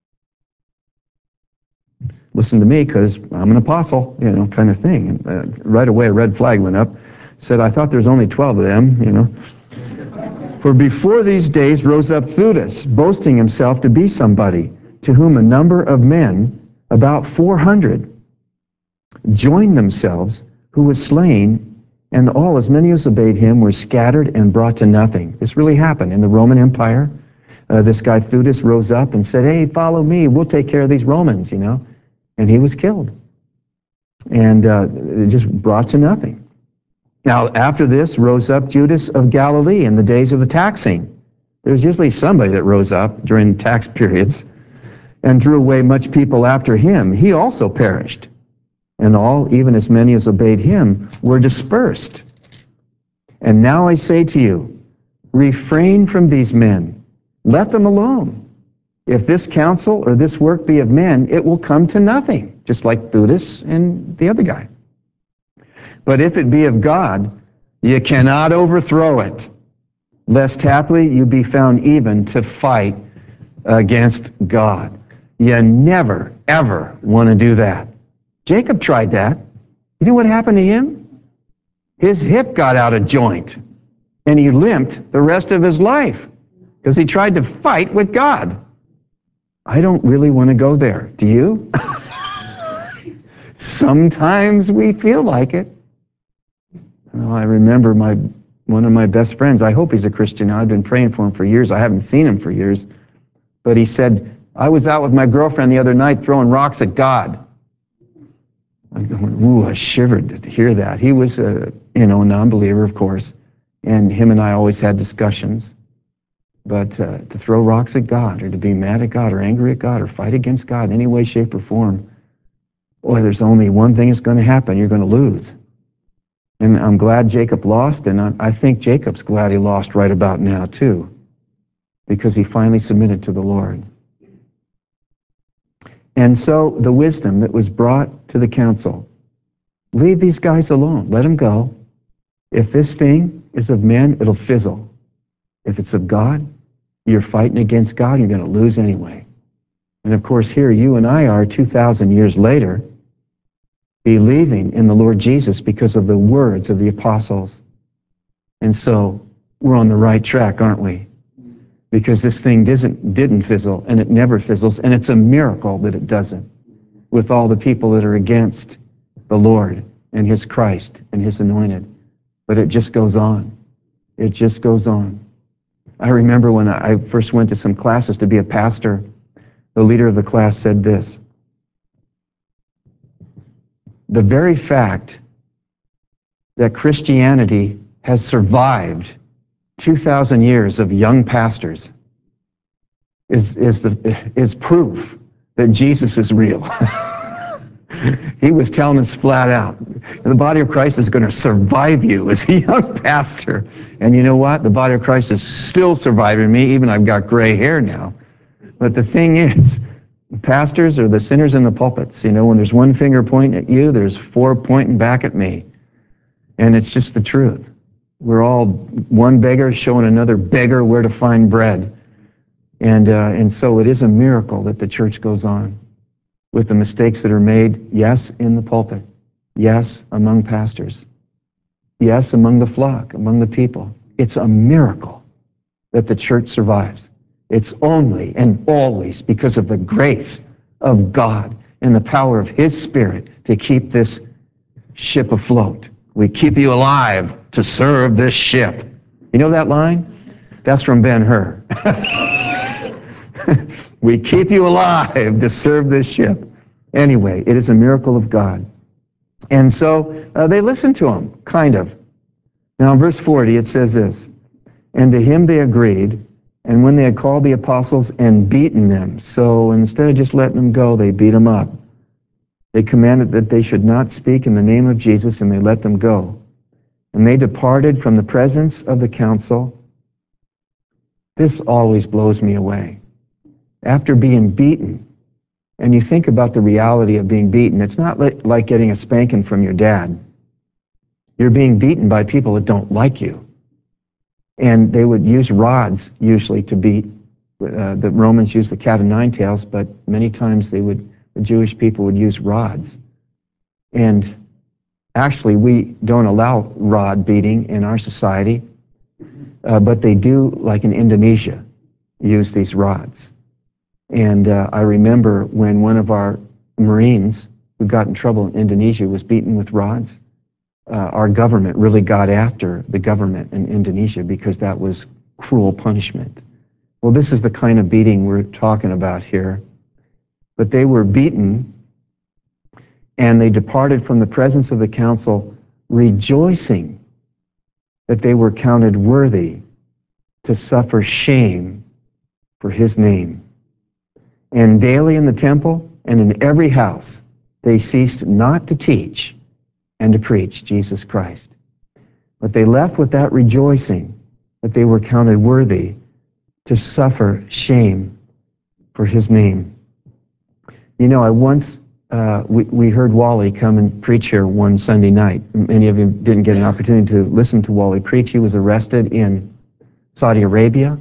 Speaker 1: Listen to me, because I'm an apostle, you know, kind of thing. And, uh, right away, a red flag went up. Said, I thought there's only twelve of them, you know. "For before these days rose up Theudas, boasting himself to be somebody, to whom a number of men, about four hundred, joined themselves, who was slain, and all, as many as obeyed him, were scattered and brought to nothing." This really happened in the Roman Empire. Uh, this guy Theudas rose up and said, "Hey, follow me, we'll take care of these Romans," you know. And he was killed. And uh, it just brought to nothing. Now, after this rose up Judas of Galilee in the days of the taxing. There's usually somebody that rose up during tax periods and drew away much people after him. He also perished. And all, even as many as obeyed him, were dispersed. And now I say to you, refrain from these men. Let them alone. If this counsel or this work be of men, it will come to nothing, just like Theudas and the other guy. But if it be of God, you cannot overthrow it, lest haply you be found even to fight against God. You never, ever want to do that. Jacob tried that. You know what happened to him? His hip got out of joint, and he limped the rest of his life because he tried to fight with God. I don't really want to go there. Do you? Sometimes we feel like it. Well, I remember my one of my best friends, I hope he's a Christian now. I've been praying for him for years. I haven't seen him for years. But he said, I was out with my girlfriend the other night throwing rocks at God. I went, ooh, I shivered to hear that. He was a, you know, a non-believer, of course, and him and I always had discussions. But uh, to throw rocks at God, or to be mad at God, or angry at God, or fight against God in any way, shape, or form, boy, there's only one thing that's going to happen. You're going to lose. And I'm glad Jacob lost, and I, I think Jacob's glad he lost right about now, too, because he finally submitted to the Lord. And so the wisdom that was brought to the council, leave these guys alone. Let them go. If this thing is of men, it'll fizzle. If it's of God, you're fighting against God, you're going to lose anyway. And of course, here you and I are two thousand years later, believing in the Lord Jesus because of the words of the apostles. And so we're on the right track, aren't we? Because this thing doesn't, didn't fizzle, and it never fizzles, and it's a miracle that it doesn't, with all the people that are against the Lord and his Christ and his anointed. But it just goes on. It just goes on. I remember when I first went to some classes to be a pastor, the leader of the class said this: the very fact that Christianity has survived two thousand years of young pastors is, is, the, is proof that Jesus is real. He was telling us flat out, the body of Christ is going to survive you as a young pastor. And you know what? The body of Christ is still surviving me, even I've got gray hair now. But the thing is, pastors are the sinners in the pulpits. You know, when there's one finger pointing at you, there's four pointing back at me. And it's just the truth. We're all one beggar showing another beggar where to find bread. And, uh, and so it is a miracle that the church goes on with the mistakes that are made, yes, in the pulpit, yes, among pastors, yes, among the flock, among the people. It's a miracle that the church survives. It's only and always because of the grace of God and the power of his Spirit to keep this ship afloat. We keep you alive to serve this ship. You know that line? That's from Ben-Hur. We keep you alive to serve this ship. Anyway, it is a miracle of God. And so uh, they listened to him, kind of. Now in verse forty it says this, and to him they agreed, and when they had called the apostles and beaten them, so instead of just letting them go, they beat them up. They commanded that they should not speak in the name of Jesus, and they let them go. And they departed from the presence of the council. This always blows me away. After being beaten, and you think about the reality of being beaten, it's not like getting a spanking from your dad. You're being beaten by people that don't like you. And they would use rods usually to beat. Uh, the Romans used the cat o' nine tails, but many times they would, the Jewish people would use rods. And actually, we don't allow rod beating in our society, uh, but they do, like in Indonesia, use these rods. And uh, I remember when one of our Marines who got in trouble in Indonesia was beaten with rods. Uh, our government really got after the government in Indonesia because that was cruel punishment. Well, this is the kind of beating we're talking about here. But they were beaten, and they departed from the presence of the council, rejoicing that they were counted worthy to suffer shame for his name. And daily in the temple and in every house they ceased not to teach and to preach Jesus Christ. But they left with that rejoicing that they were counted worthy to suffer shame for his name. You know, I once, uh, we, we heard Wally come and preach here one Sunday night. Many of you didn't get an opportunity to listen to Wally preach. He was arrested in Saudi Arabia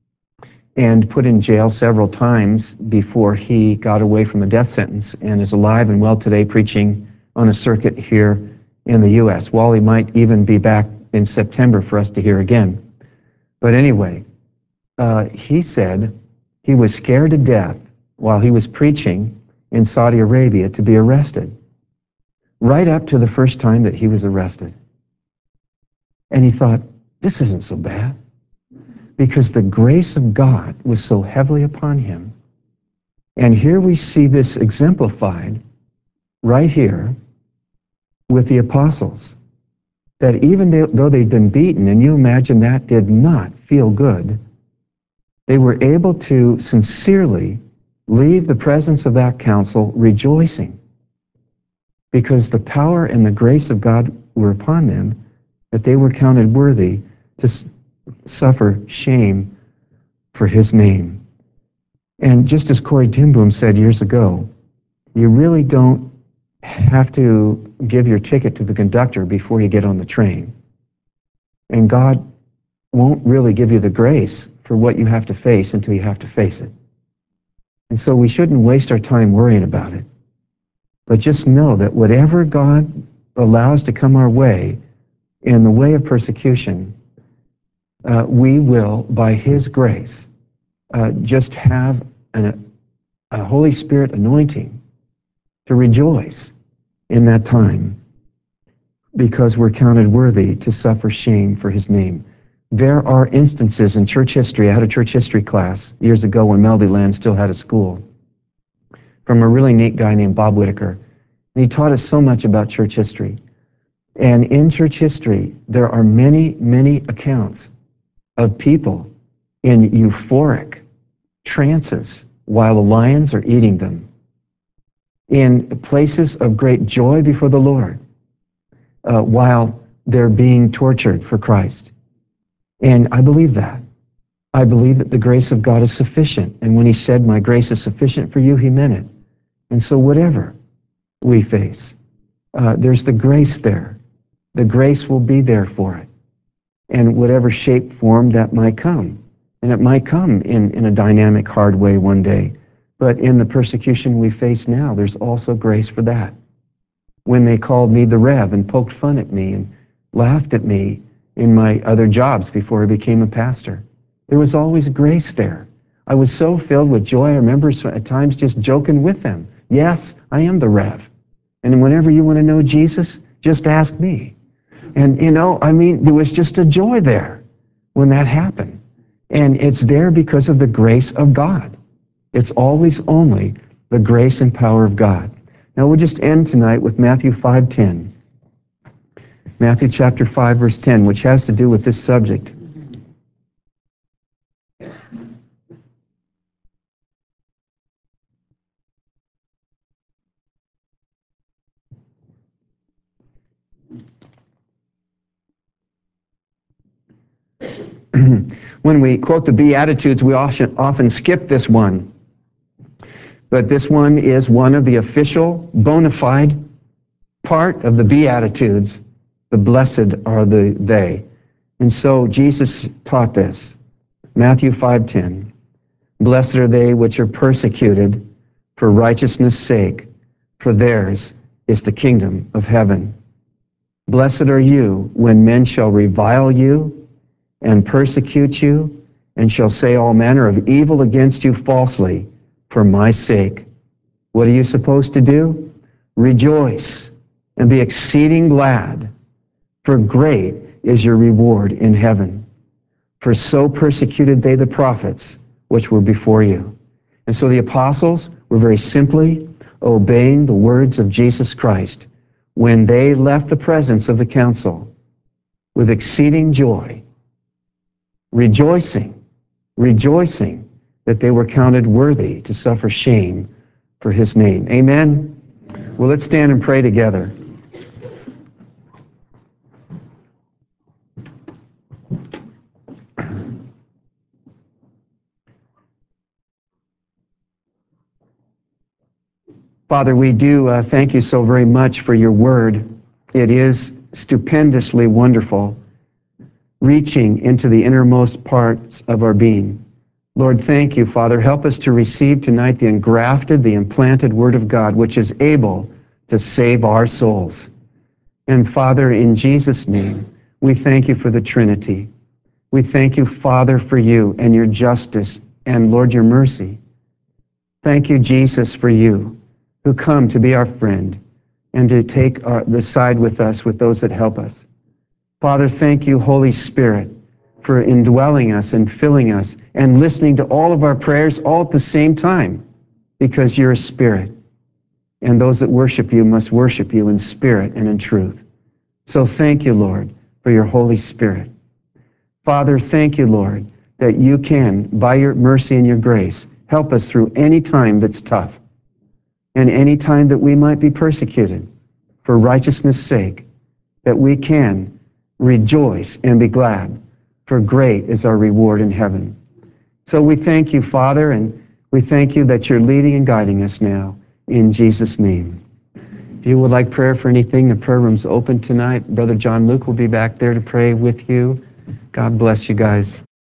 Speaker 1: and put in jail several times before he got away from the death sentence, and is alive and well today preaching on a circuit here in the U S Wally might even be back in September for us to hear again. But anyway, uh, he said he was scared to death while he was preaching in Saudi Arabia to be arrested, right up to the first time that he was arrested. And he thought, this isn't so bad, because the grace of God was so heavily upon him. And here we see this exemplified right here with the apostles, that even though they'd been beaten, and you imagine that did not feel good, they were able to sincerely leave the presence of that council rejoicing, because the power and the grace of God were upon them, that they were counted worthy to suffer shame for his name. And just as Corrie ten Boom said years ago, you really don't have to give your ticket to the conductor before you get on the train. And God won't really give you the grace for what you have to face until you have to face it. And so we shouldn't waste our time worrying about it. But just know that whatever God allows to come our way in the way of persecution, uh, we will, by his grace, uh, just have an, a Holy Spirit anointing to rejoice in that time, because we're counted worthy to suffer shame for his name. There are instances in church history. I had a church history class years ago when Melodyland still had a school, from a really neat guy named Bob Whitaker. And he taught us so much about church history. And in church history, there are many, many accounts of people in euphoric trances while the lions are eating them, in places of great joy before the Lord, uh, while they're being tortured for Christ. And I believe that. I believe that the grace of God is sufficient. And when he said, my grace is sufficient for you, he meant it. And so whatever we face, uh, there's the grace there. The grace will be there for it. And whatever shape, form that might come. And it might come in, in a dynamic, hard way one day. But in the persecution we face now, there's also grace for that. When they called me the Rev and poked fun at me and laughed at me in my other jobs before I became a pastor, there was always grace there. I was so filled with joy, I remember at times just joking with them. Yes, I am the Rev. And whenever you want to know Jesus, just ask me. And, you know, I mean, there was just a joy there when that happened. And it's there because of the grace of God. It's always only the grace and power of God. Now, we'll just end tonight with Matthew five ten. Matthew chapter five, verse ten, which has to do with this subject. When we quote the Beatitudes, we often, often skip this one. But this one is one of the official, bona fide part of the Beatitudes. The blessed are the they. And so Jesus taught this. Matthew five ten. Blessed are they which are persecuted for righteousness' sake, for theirs is the kingdom of heaven. Blessed are you when men shall revile you and persecute you, and shall say all manner of evil against you falsely for my sake. What are you supposed to do? Rejoice and be exceeding glad, for great is your reward in heaven. For so persecuted they the prophets which were before you. And so the apostles were very simply obeying the words of Jesus Christ when they left the presence of the council with exceeding joy, rejoicing, rejoicing that they were counted worthy to suffer shame for his name. Amen? Well, let's stand and pray together. Father, we do uh, thank you so very much for your word. It is stupendously wonderful, reaching into the innermost parts of our being. Lord, thank you, Father. Help us to receive tonight the engrafted, the implanted word of God, which is able to save our souls. And Father, in Jesus' name, we thank you for the Trinity. We thank you, Father, for you and your justice and, Lord, your mercy. Thank you, Jesus, for you, who come to be our friend and to take our, the side with us with those that help us. Father, thank you, Holy Spirit, for indwelling us and filling us and listening to all of our prayers all at the same time, because you're a spirit. And those that worship you must worship you in spirit and in truth. So thank you, Lord, for your Holy Spirit. Father, thank you, Lord, that you can, by your mercy and your grace, help us through any time that's tough and any time that we might be persecuted for righteousness' sake, that we can rejoice and be glad, for great is our reward in heaven. So we thank you, Father, and we thank you that you're leading and guiding us now in Jesus' name. If you would like prayer for anything, the prayer room's open tonight. Brother John Luke will be back there to pray with you. God bless you guys.